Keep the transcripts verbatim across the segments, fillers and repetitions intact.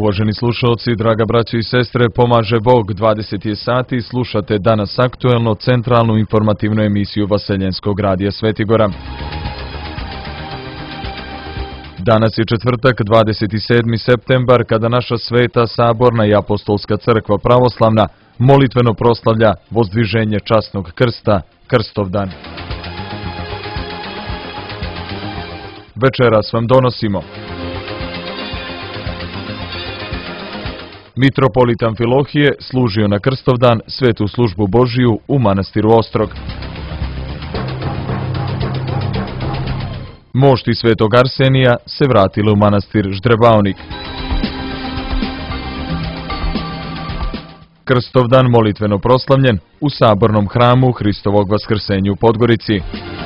Uvaženi slušalci, draga braćo i sestre, pomaže Bog, dvadeset je sati, slušate danas aktuelno centralnu informativnu emisiju Vaseljenskog radija Svetigora. Danas je četvrtak, dvadeset sedmi septembar, kada naša sveta, saborna i apostolska crkva pravoslavna molitveno proslavlja vozdviženje časnog krsta, Krstovdan. Večeras vam donosimo mitropolit Amfilohije služio na Krstovdan svetu službu Božiju u manastiru Ostrog. Mošti svetog Arsenija se vratile u manastir Ždrebaonik. Krstovdan molitveno proslavljen u sabornom hramu Hristovog vaskrsenja u Podgorici.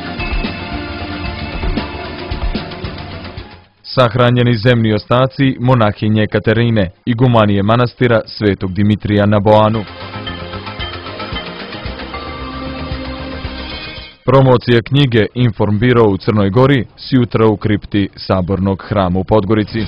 Sahranjeni zemni ostaci monahinje Katerine, igumanije manastira svetog Dimitrija na Boanu. Promocija knjige Informbiro u Crnoj Gori sjutra u kripti sabornog hrama u Podgorici.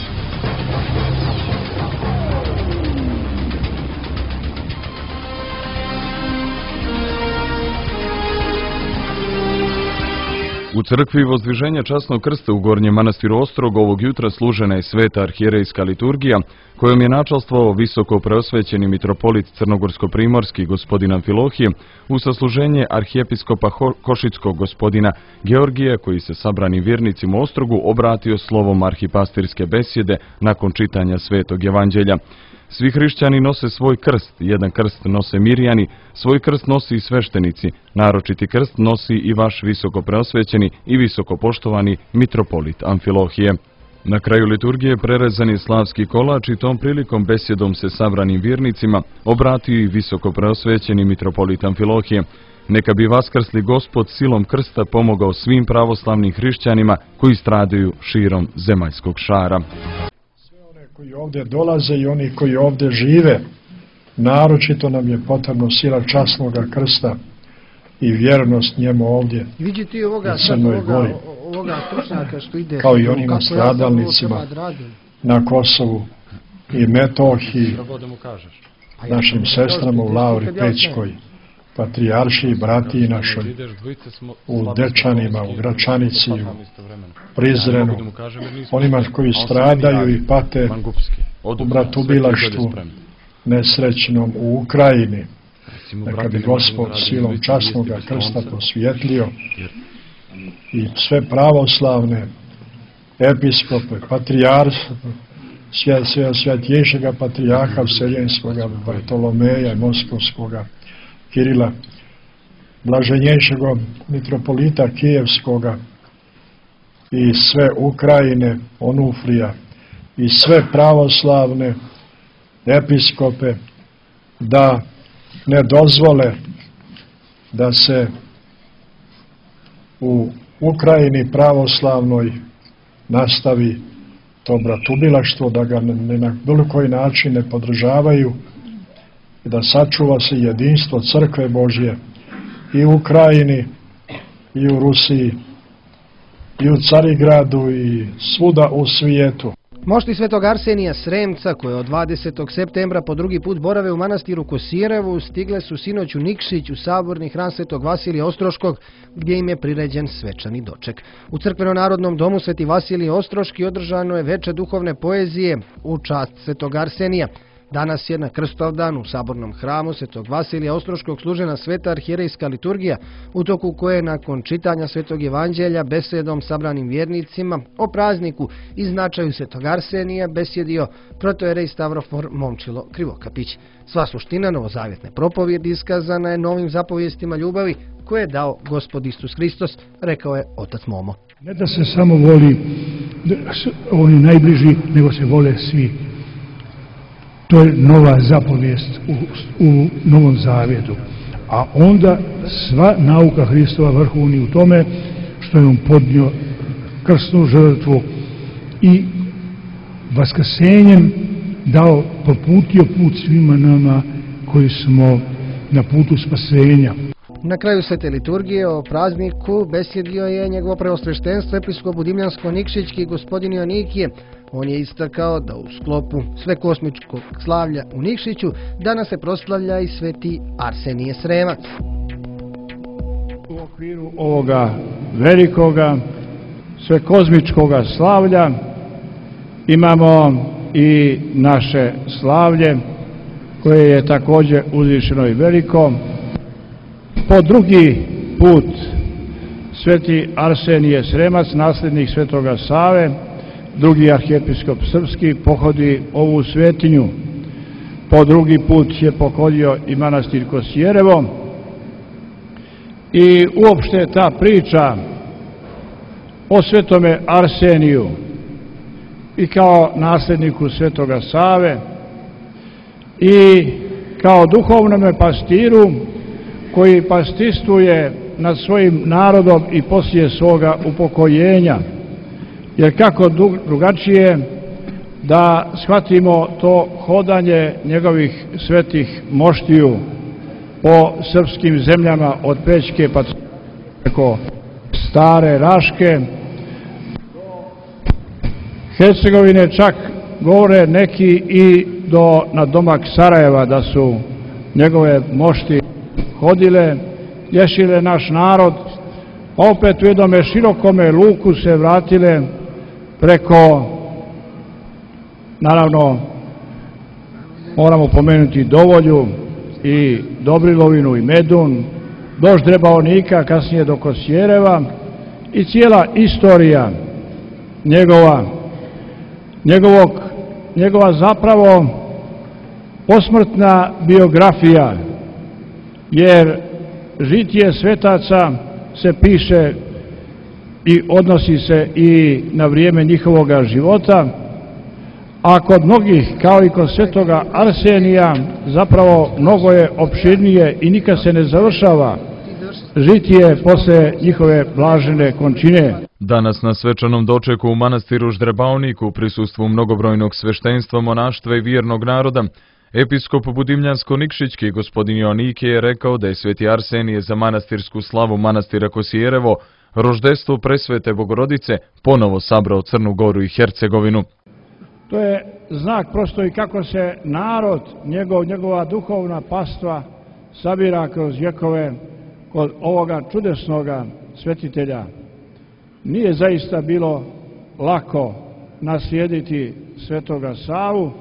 U crkvi vozdviženja časnog krsta u Gornjem manastiru Ostrog ovog jutra služena je sveta arhijerejska liturgija, kojom je načalstvovao visoko preosvećeni mitropolit crnogorsko-primorski gospodin Amfilohije u sasluženje arhijepiskopa Košickog gospodina Georgija, koji se sabranim vjernicima u Ostrogu obratio slovom arhipastirske besjede nakon čitanja svetog evanđelja. Svi hrišćani nose svoj krst, jedan krst nose Mirjani, svoj krst nosi i sveštenici, naročiti krst nosi i vaš visoko preosvećeni i visoko poštovani mitropolit Amfilohije. Na kraju liturgije prerezan je slavski kolač i tom prilikom besjedom se sabranim vjernicima obratio i visoko preosvećeni mitropolit Amfilohije. Neka bi vaskrsli Gospod silom krsta pomogao svim pravoslavnim hrišćanima koji stradaju širom zemaljskog šara. Koji ovdje dolaze i oni koji ovdje žive, naročito nam je potrebno sila časnoga krsta i vjernost njemu ovdje ovoga, u Crnoj Gori, ovoga što ide, kao i onima stradalnicima na Kosovu i Metohiji, našim sestrama u Lavri Pećkoj, patrijaršiji, bratiji našoj, u Dečanima, u Gračanici, u Prizrenu, onima koji stradaju i pate u bratubilaštvu nesrećnom u Ukrajini. Neka bi Gospod silom časnoga krsta posvjetlio i sve pravoslavne episkope, patrijarstva, svjetjejšega patrijarha Vseljenskoga Bartolomeja i Moskovskoga Kirila, blaženjejšega mitropolita Kijevskoga i sve Ukrajine, Onufrija i sve pravoslavne episkope da ne dozvole da se u Ukrajini pravoslavnoj nastavi to bratubilaštvo, da ga ne, na bilo koji način ne podržavaju i da sačuva se jedinstvo crkve Božje i u Ukrajini i u Rusiji i u Carigradu i svuda u svijetu. Mošti svetog Arsenija Sremca, koje od dvadesetog septembra po drugi put borave u manastiru Kosirevu, stigle su sinoć u Nikšić u saborni hram svetog Vasilija Ostroškog, gdje im je priređen svečani doček. U crkveno-narodnom domu Sveti Vasilije Ostroški održano je veče duhovne poezije u čast svetog Arsenija. Danas je na Krstovdan u sabornom hramu svetog Vasilija Ostroškog služena sveta arhijerejska liturgija, u toku koje nakon čitanja svetog evanđelja besedom sabranim vjernicima o prazniku i značaju svetog Arsenija besjedio protojerej Stavrofor Momčilo Krivokapić. Sva suština novozavjetne propovjedi iskazana je novim zapovjestima ljubavi koje je dao Gospod Isus Hristos, rekao je otac Momo. Ne da se samo voli oni najbliži, nego se vole svi. To je nova zapovijest u, u Novom Zavjetu. A onda sva nauka Hristova vrhovni u tome što je on podnio krsnu žrtvu i vaskrsenjem dao, proputio put svima nama koji smo na putu spasenja. Na kraju svete liturgije o prazniku besjedio je njegovo preosveštenstvo episkop Budimljansko-Nikšićki gospodin Joanikije. On je istakao da u sklopu svekosmičkog slavlja u Nikšiću danas se proslavlja i sveti Arsenije Sremac. U okviru ovoga velikoga svekozmičkoga slavlja imamo i naše slavlje koje je također uzvišeno i veliko. Po drugi put sveti Arsenije Sremac, nasljednik svetoga Save, drugi arhijepiskop srpski, pohodi ovu svetinju. Po drugi put je pohodio i manastir Kosijerevo. I uopšte ta priča o svetome Arseniju i kao nasljedniku svetoga Save i kao duhovnome pastiru koji pastirstuje nad svojim narodom i poslije svoga upokojenja. Jer kako drugačije da shvatimo to hodanje njegovih svetih moštiju po srpskim zemljama od Pećke pa preko Stare Raške, Hercegovine, čak govore neki i do nadomak Sarajeva da su njegove mošti hodile, lješile naš narod, a opet u jednome širokome luku se vratile preko, naravno, moramo pomenuti Dovolju i Dobrilovinu i Medun, do Ždrebaonika, kasnije do Kosijereva i cijela istorija njegova, njegovog, njegova zapravo posmrtna biografija, jer žitije svetaca se piše i odnosi se i na vrijeme njihovoga života, a kod mnogih, kao i kod svetoga Arsenija, zapravo mnogo je opširnije i nikad se ne završava žitije posle njihove blažene končine. Danas na svečanom dočeku u manastiru Ždrebaonik u prisustvu mnogobrojnog sveštenstva, monaštva i vjernog naroda, episkop Budimljansko-Nikšićki gospodin Joanikije je rekao da je sveti Arsenije za manastirsku slavu manastira Kosijerevo, roždestvo presvete Bogorodice, ponovo sabrao Crnu Goru i Hercegovinu. To je znak prosto i kako se narod, njegov, njegova duhovna pastva sabira kroz vjekove kod ovoga čudesnoga svetitelja. Nije zaista bilo lako naslijediti svetoga Savu,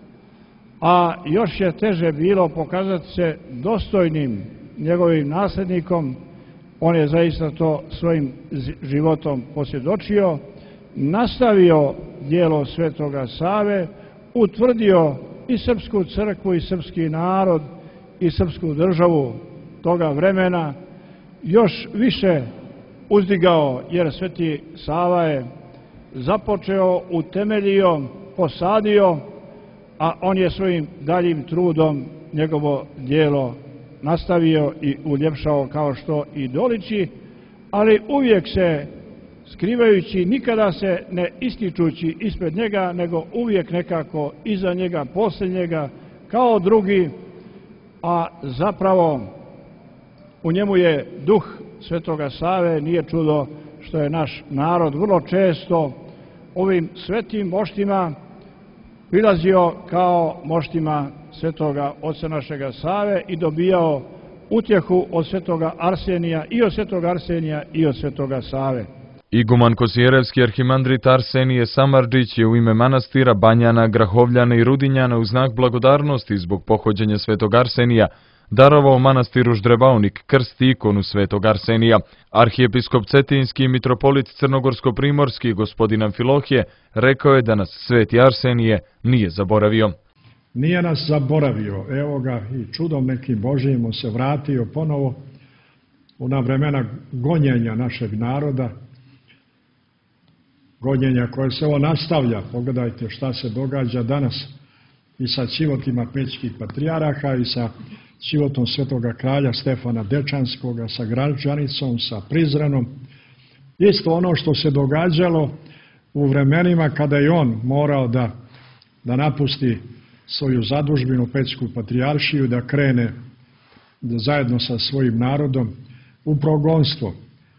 a još je teže bilo pokazati se dostojnim njegovim nasljednikom. On je zaista to svojim životom posvjedočio, nastavio djelo svetoga Save, utvrdio i srpsku crkvu i srpski narod i srpsku državu toga vremena, još više uzdigao, jer sveti Sava je započeo, utemeljio, posadio, a on je svojim daljim trudom njegovo djelo nastavio i uljepšao kao što i doliči, ali uvijek se skrivajući, nikada se ne ističući ispred njega, nego uvijek nekako iza njega, poslije njega, kao drugi, a zapravo u njemu je duh svetoga Save. Nije čudo što je naš narod vrlo često ovim svetim moštima prilazio kao moštima svetoga oca našega Save i dobijao utjehu od svetoga Arsenija i od svetoga Arsenija i od svetoga Save. Iguman Kosijerevski arhimandrit Arsenije Samardžić je u ime manastira Banjana, Grahovljana i Rudinjana u znak blagodarnosti zbog pohođenja svetog Arsenija darovao manastiru Ždrebaonik krst i ikonu svetog Arsenija. Arhijepiskop Cetinski i mitropolit Crnogorsko-primorski gospodin Amfilohije rekao je da nas sveti Arsenije nije zaboravio. Nije nas zaboravio, evo ga i čudom nekim Božijim on se vratio ponovo u ona vremena gonjenja našeg naroda, gonjenja koje se ovo nastavlja. Pogledajte šta se događa danas i sa civotima pećkih patrijaraha i sa civotom svetoga kralja Stefana Dečanskoga, sa Gračanicom, sa Prizrenom. Isto ono što se događalo u vremenima kada je on morao da, da napusti svoju zadužbinu, Pećku patrijaršiju, da krene zajedno sa svojim narodom u progonstvo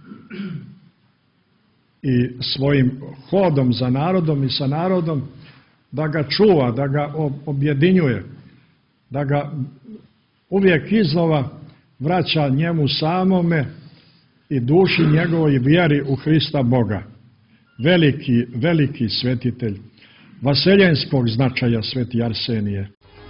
i svojim hodom za narodom i sa narodom da ga čuva, da ga objedinjuje, da ga uvijek iznova vraća njemu samome i duši njegovoj vjeri u Hrista Boga. Veliki, veliki svetitelj, vaseljenskog značaja sveti Arsenije.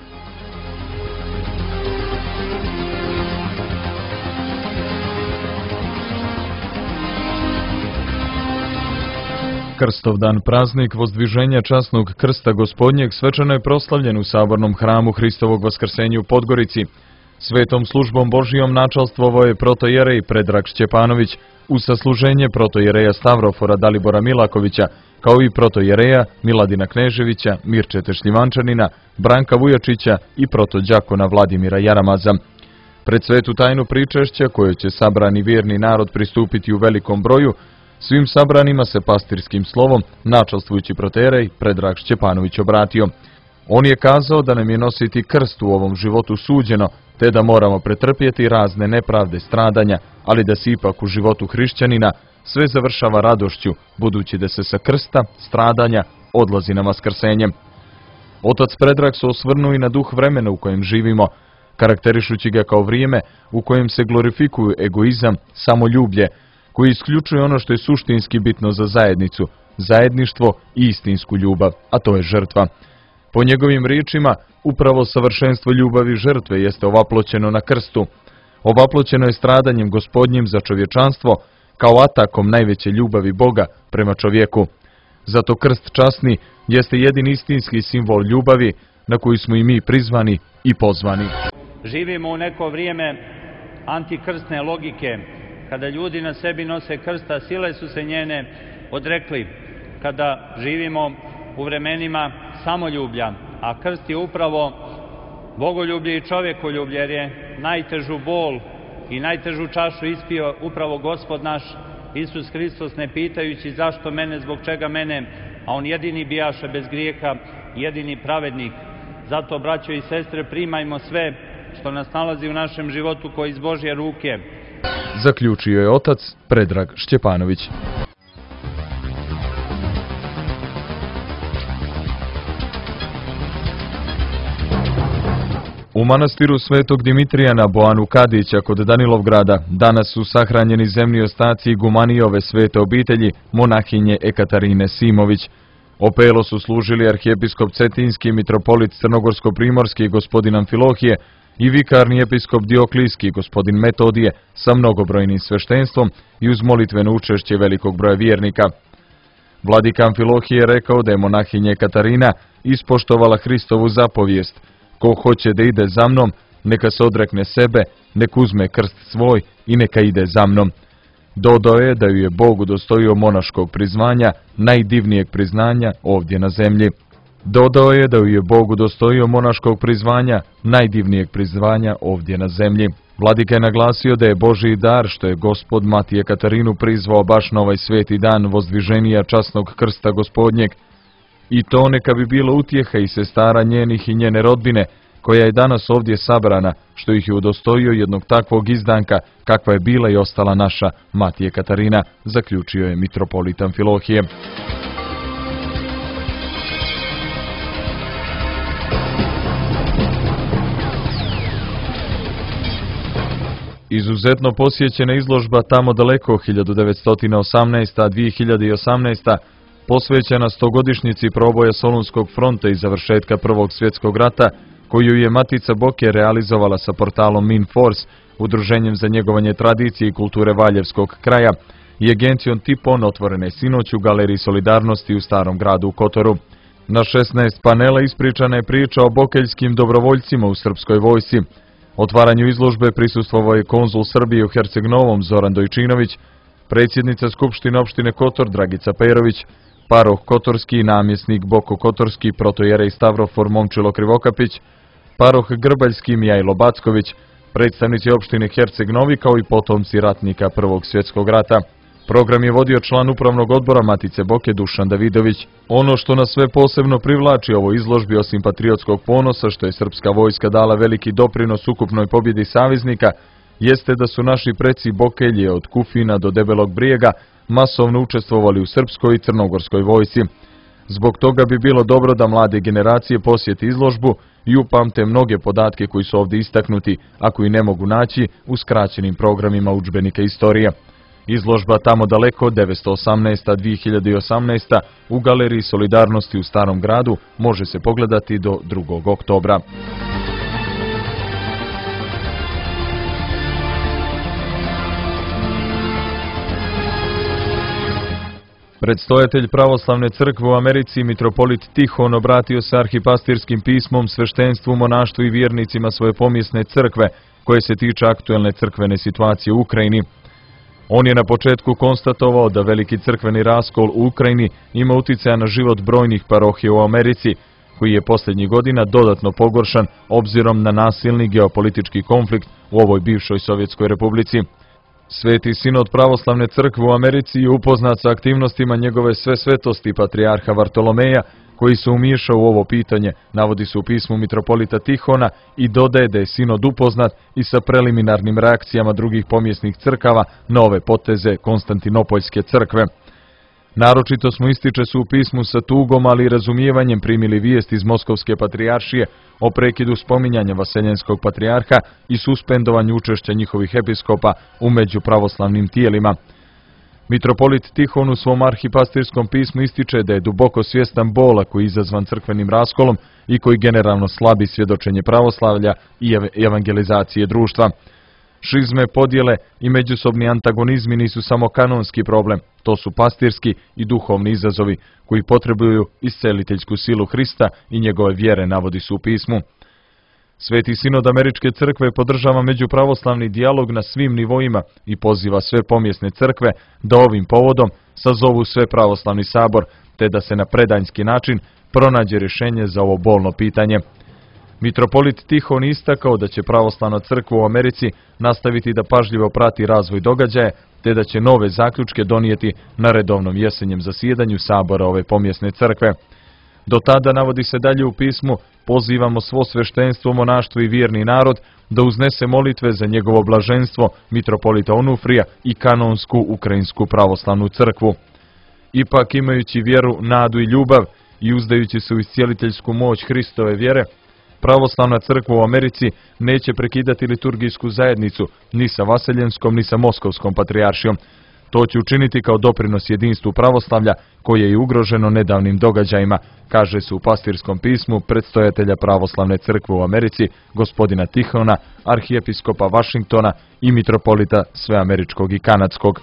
Krstovdan, praznik vozdviženja časnog krsta Gospodnjeg, svečano je proslavljen u sabornom hramu Hristovog vaskrsenja u Podgorici. Svetom službom Božijom načalstvovao je protojerej Predrag Šćepanović uz sasluženje protojereja Stavrofora Dalibora Milakovića, kao i protojereja Miladina Kneževića, Mirčete Šljivančanina, Branka Vujačića i protođakona Vladimira Jaramaza. Pred svetu tajnu pričešća, kojoj će sabrani vjerni narod pristupiti u velikom broju, svim sabranima se pastirskim slovom, načalstvujući protojerej, Predrag Šćepanović obratio. On je kazao da nam je nositi krst u ovom životu suđeno, te da moramo pretrpjeti razne nepravde, stradanja, ali da se ipak u životu hrišćanina sve završava radošću, budući da se sa krsta, stradanja, odlazi na vaskrsenje. Otac Predrag se osvrnuo i na duh vremena u kojem živimo, karakterišući ga kao vrijeme u kojem se glorifikuju egoizam, samoljublje, koji isključuje ono što je suštinski bitno za zajednicu, zajedništvo i istinsku ljubav, a to je žrtva. Po njegovim riječima, upravo savršenstvo ljubavi žrtve jeste ovaploćeno na krstu. Ovaploćeno je stradanjem Gospodnjim za čovječanstvo, kao atakom najveće ljubavi Boga prema čovjeku. Zato krst časni jeste jedini istinski simbol ljubavi na koju smo i mi prizvani i pozvani. Živimo u neko vrijeme antikrsne logike, kada ljudi na sebi nose krsta, sile su se njene odrekli, kada živimo u vremenima samoljublja, a krst je upravo bogoljublje i čovjekoljublje, jer je najtežu bol i najtežu čašu ispio upravo Gospod naš Isus Hristos, ne pitajući zašto mene, zbog čega mene, a on jedini bijaše bez grijeha, jedini pravednik. Zato, braćo i sestre, primajmo sve što nas nalazi u našem životu koji iz Božje ruke. Zaključio je otac Predrag Šćepanović. U manastiru Svetog Dimitrija na Boanu Kadića kod Danilovgrada danas su sahranjeni zemni ostaci igumanijove svete obitelji monahinje Ekaterine Simović. Opelo su služili arhijepiskop Cetinski, mitropolit Crnogorsko-primorski gospodin Amfilohije i vikarni episkop Dioklijski gospodin Metodije sa mnogobrojnim sveštenstvom i uz molitveno učešće velikog broja vjernika. Vladika Amfilohije je rekao da je monahinja Katarina ispoštovala Hristovu zapovijest: ko hoće da ide za mnom, neka se odrekne sebe, neka uzme krst svoj i neka ide za mnom. Dodao je da ju je Bog udostojio monaškog prizvanja, najdivnijeg priznanja ovdje na zemlji. Dodao je da ju je Bog udostojio monaškog prizvanja, najdivnijeg prizvanja ovdje na zemlji. Vladika je naglasio da je Božji dar što je Gospod Matije Katarinu prizvao baš na ovaj sveti dan vozdviženja časnog krsta Gospodnjeg. I to neka bi bilo utjeha i sestara njenih i njene rodbine, koja je danas ovdje sabrana, što ih je udostojio jednog takvog izdanka, kakva je bila i ostala naša Matije Katarina, zaključio je mitropolit Amfilohije. Izuzetno posjećena izložba Tamo daleko hiljadu devetsto osamnaeste. do dvije hiljade osamnaeste. posvećena stogodišnjici proboja Solunskog fronta i završetka Prvog svjetskog rata, koju je Matica Boke realizovala sa portalom Minforce, udruženjem za njegovanje tradicije i kulture Valjevskog kraja, i agencijom Tipon, otvorene sinoć u Galeriji Solidarnosti u Starom gradu u Kotoru. Na šesnaest panela ispričana je priča o bokeljskim dobrovoljcima u srpskoj vojsci. Otvaranju izložbe prisustvovao je konzul Srbije u Herceg-Novom Zoran Dojčinović, predsjednica Skupštine opštine Kotor Dragica Perović, paroh Kotorski, namjesnik Boko Kotorski, protojerej Stavrofor Momčilo Krivokapić, paroh Grbaljski Mijajlo Backović, predstavnici opštine Herceg Novi kao i potomci ratnika Prvog svjetskog rata. Program je vodio član upravnog odbora Matice Boke Dušan Davidović. Ono što nas sve posebno privlači ovoj izložbi osim patriotskog ponosa što je srpska vojska dala veliki doprinos ukupnoj pobjedi saveznika, jeste da su naši preci Bokelje od Kufina do Debelog Brijega masovno učestvovali u srpskoj i crnogorskoj vojsci. Zbog toga bi bilo dobro da mlade generacije posjeti izložbu i upamte mnoge podatke koji su ovdje istaknuti, a koji ne mogu naći u skraćenim programima udžbenika istorije. Izložba Tamo daleko devetsto osamnaesta do dvije hiljade osamnaeste. u Galeriji Solidarnosti u Starom gradu može se pogledati do drugog oktobra. Predstojatelj pravoslavne crkve u Americi, mitropolit Tihon, obratio se arhipastirskim pismom sveštenstvu, monaštvu i vjernicima svoje pomjesne crkve, koje se tiče aktuelne crkvene situacije u Ukrajini. On je na početku konstatovao da veliki crkveni raskol u Ukrajini ima utjecaja na život brojnih parohija u Americi, koji je posljednjih godina dodatno pogoršan obzirom na nasilni geopolitički konflikt u ovoj bivšoj Sovjetskoj republici. Sveti sinod pravoslavne crkve u Americi je upoznat sa aktivnostima njegove sve svetosti patrijarha Vartolomeja, koji se umiješao u ovo pitanje, navodi se u pismu mitropolita Tihona i dodaje da je sinod upoznat i sa preliminarnim reakcijama drugih pomjesnih crkava na ove poteze Konstantinopoljske crkve. Naročito smo, ističe se u pismu, sa tugom, ali i razumijevanjem primili vijest iz Moskovske patrijaršije o prekidu spominjanja vaseljenskog patrijarha i suspendovanju učešća njihovih episkopa u međupravoslavnim tijelima. Mitropolit Tihon u svom arhipastirskom pismu ističe da je duboko svjestan bola koji je izazvan crkvenim raskolom i koji generalno slabi svjedočenje pravoslavlja i evangelizacije društva. Šizme, podjele i međusobni antagonizmi nisu samo kanonski problem, to su pastirski i duhovni izazovi koji potrebuju isceliteljsku silu Hrista i njegove vjere, navodi se u pismu. Sveti sinod Američke crkve podržava međupravoslavni dijalog na svim nivoima i poziva sve pomjesne crkve da ovim povodom sazovu sve pravoslavni sabor, te da se na predanjski način pronađe rješenje za ovo bolno pitanje. Mitropolit Tihon istakao da će pravoslavna crkva u Americi nastaviti da pažljivo prati razvoj događaja, te da će nove zaključke donijeti na redovnom jesenjem zasjedanju sabora ove pomjesne crkve. Do tada, navodi se dalje u pismu, pozivamo svo sveštenstvo, monaštvo i vjerni narod da uznese molitve za njegovo blaženstvo mitropolita Onufrija i kanonsku ukrajinsku pravoslavnu crkvu. Ipak, imajući vjeru, nadu i ljubav i uzdajući se u iscijeliteljsku moć Hristove vjere, pravoslavna crkva u Americi neće prekidati liturgijsku zajednicu ni sa vaseljenskom ni sa moskovskom patrijaršijom. To će učiniti kao doprinos jedinstvu pravoslavlja koje je ugroženo nedavnim događajima, kaže se u pastirskom pismu predstojatelja pravoslavne crkve u Americi, gospodina Tihona, arhijepiskopa Vašingtona i mitropolita sveameričkog i kanadskog.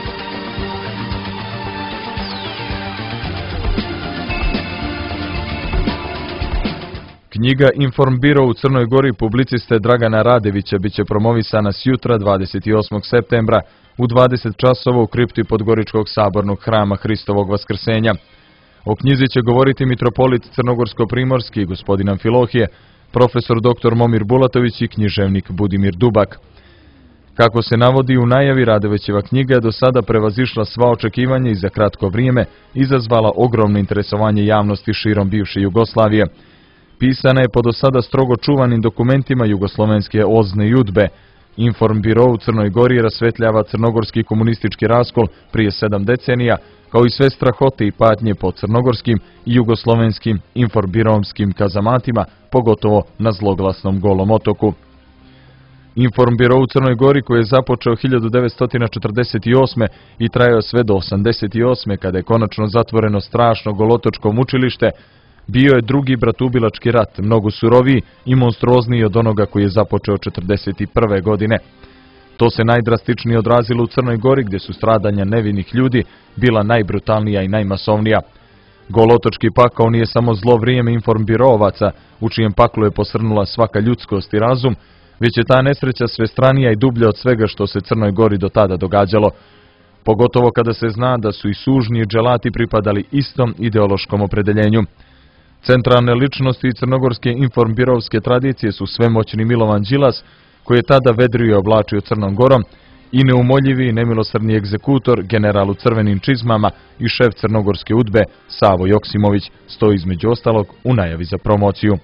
Knjiga Informbiro u Crnoj Gori publiciste Dragana Radevića biće promovisana sjutra dvadeset osmog septembra u dvadeset časova u kripti Podgoričkog sabornog hrama Hristovog Vaskrsenja. O knjizi će govoriti mitropolit Crnogorsko-primorski gospodin Amfilohije, profesor doktor Momir Bulatović i književnik Budimir Dubak. Kako se navodi u najavi, Radevićeva knjiga je do sada prevazišla sva očekivanja i za kratko vrijeme izazvala ogromno interesovanje javnosti širom bivše Jugoslavije. Pisana je po do sada strogo čuvanim dokumentima jugoslovenske ozne judbe. Informbiro u Crnoj Gori rasvetljava crnogorski komunistički raskol prije sedam decenija, kao i sve strahote i patnje po crnogorskim i jugoslovenskim informbirovskim kazamatima, pogotovo na zloglasnom Golom otoku. Informbiro u Crnoj Gori, koji je započeo hiljadu devetsto četrdeset osme i trajao sve do osamdeset osme kada je konačno zatvoreno strašno golotočko mučilište, bio je drugi bratubilački rat, mnogo suroviji i monstruozniji od onoga koji je započeo četrdeset prve godine. To se najdrastičnije odrazilo u Crnoj Gori, gdje su stradanja nevinih ljudi bila najbrutalnija i najmasovnija. Golotočki pakao nije samo zlo vrijeme informbirovaca, u čijem paklu je posrnula svaka ljudskost i razum, već je ta nesreća svestranija i dublja od svega što se Crnoj Gori do tada događalo, pogotovo kada se zna da su i sužnji i dželati pripadali istom ideološkom opredeljenju. Centralne ličnosti crnogorske informbirovske tradicije su svemoćni Milovan Đilas, koji je tada vedrio i oblačio Crnom Gorom, i neumoljivi nemilosrdni egzekutor, general u crvenim čizmama i šef crnogorske udbe Savo Joksimović stoji između ostalog u najavi za promociju.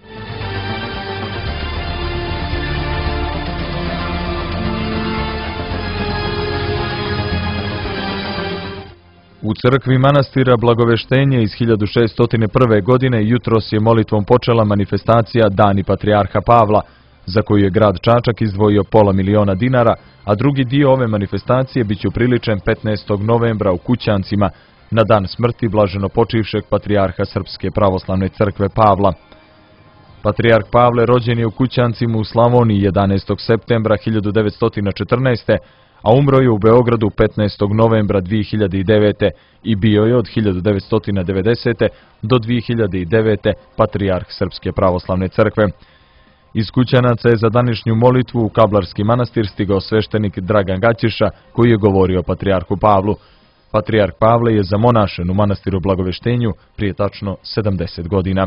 U crkvi manastira Blagoveštenje iz hiljadu šeststo prve. godine jutros je molitvom počela manifestacija Dani Patrijarha Pavla, za koju je grad Čačak izdvojio pola miliona dinara, a drugi dio ove manifestacije biće upriličen petnaestog novembra u Kućancima, na dan smrti blaženo počivšeg patrijarha Srpske pravoslavne crkve Pavla. Patrijarh Pavle rođen je u Kućancima u Slavoniji jedanaestog septembra hiljadu devetsto četrnaeste. a umro je u Beogradu petnaestog novembra dvije hiljade devete. i bio je od hiljadu devetsto devedesete. do dvije hiljade devete. patrijarh Srpske pravoslavne crkve. Iz Kućanaca je za današnju molitvu u Kablarski manastir stigao sveštenik Dragan Gaćiša, koji je govorio o patrijarhu Pavlu. Patrijarh Pavle je zamonašen u manastiru Blagoveštenju prije tačno sedamdeset godina.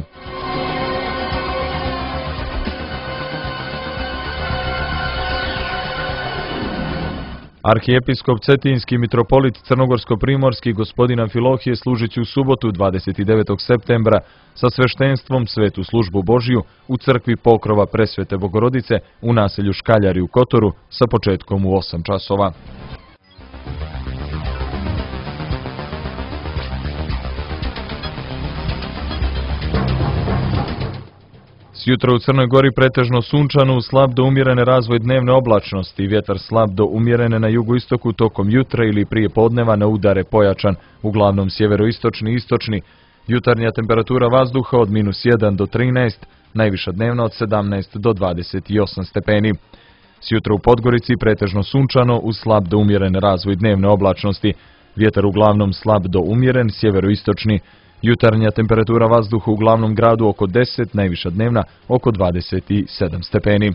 Arhijepiskop Cetinski mitropolit Crnogorsko-primorski gospodin Amfilohije služit će u subotu dvadeset devetog septembra sa sveštenstvom Svetu službu Božiju u crkvi Pokrova Presvete Bogorodice u naselju Škaljari u Kotoru sa početkom u osam časova. Sjutra u Crnoj Gori pretežno sunčano, slab do umjerene razvoj dnevne oblačnosti, vjetar slab do umjerene na jugoistoku tokom jutra ili prije podneva na udare pojačan, uglavnom sjeveroistočni i istočni, jutarnja temperatura vazduha od minus jedan do trinaest, najviša dnevna od sedamnaest do dvadeset osam stepeni. Sjutra u Podgorici pretežno sunčano, uz slab do umjerene razvoj dnevne oblačnosti, vjetar uglavnom slab do umjeren, sjeveroistočni, jutarnja temperatura vazduha u glavnom gradu oko deset, najviša dnevna oko dvadeset sedam stepeni.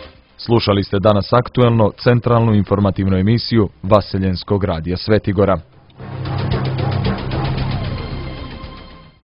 Slušali ste danas aktuelno centralnu informativnu emisiju Vaseljenskog radija Svetigora.